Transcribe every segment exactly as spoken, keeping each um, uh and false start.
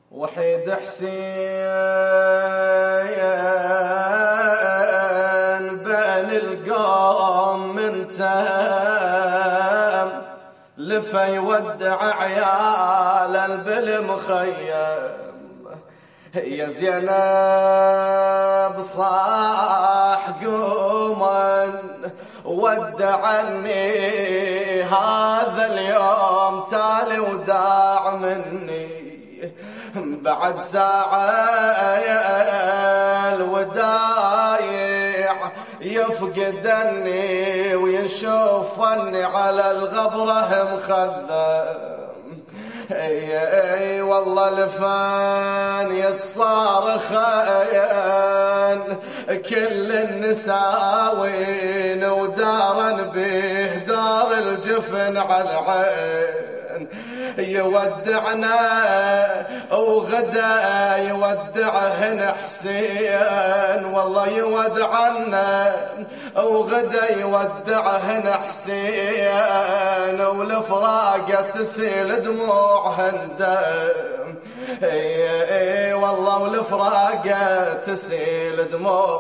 وحيد حسين بين القوم من تهم لفا يودع عيال بالمخيم. يا زينب صاح قوما ودعني هذا اليوم تالي وداع مني بعد ساعة الودايع يفقدني ويشوفني على الغبرة مخذم. اي اي والله لفان يتصارخين كل النساوين ودارا به دار الجفن على العين. يودعنا وغدا يودعهن حسين والله يودعنا وغدا يودعهن حسين والفراقة تسيل دموعهن دم. اي اي والله والفراقة تسيل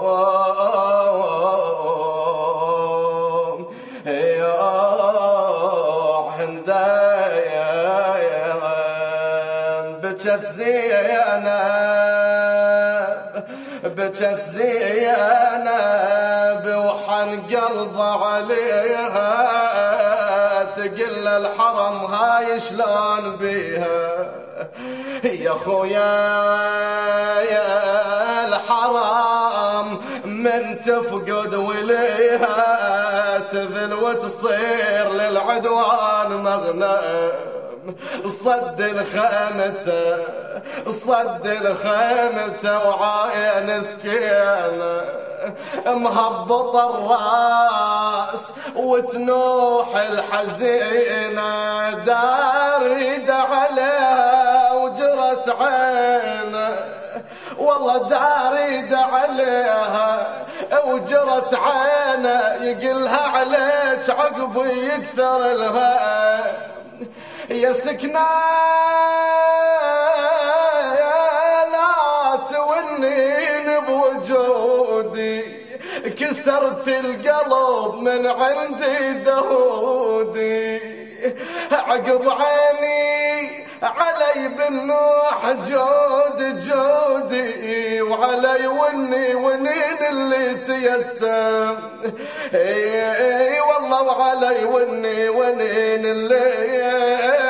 دموعهن دم. بجت زينب بجت زينب وحن قلب عليها تقل الحرم هاي شلون بيها. يا خويا يا الحرم من تفقد وليها تذل وتصير للعدوان مغنم. صد الخيمته صد الخيمته وعاين سكينه مهبط الراس وتنوح الحزينه داريد عليها وجرت عينه والله داريد عليها وجرت عينه يقلها عليك عقبي يكثر الهم. يا سكنة لا تونين بوجودي كسرت القلب من عندي دهودي عقب عيني علي بالنوح جود جودي وعلي وني ونين اللي تيتم. اي اي والله وعلي وني ونين اللي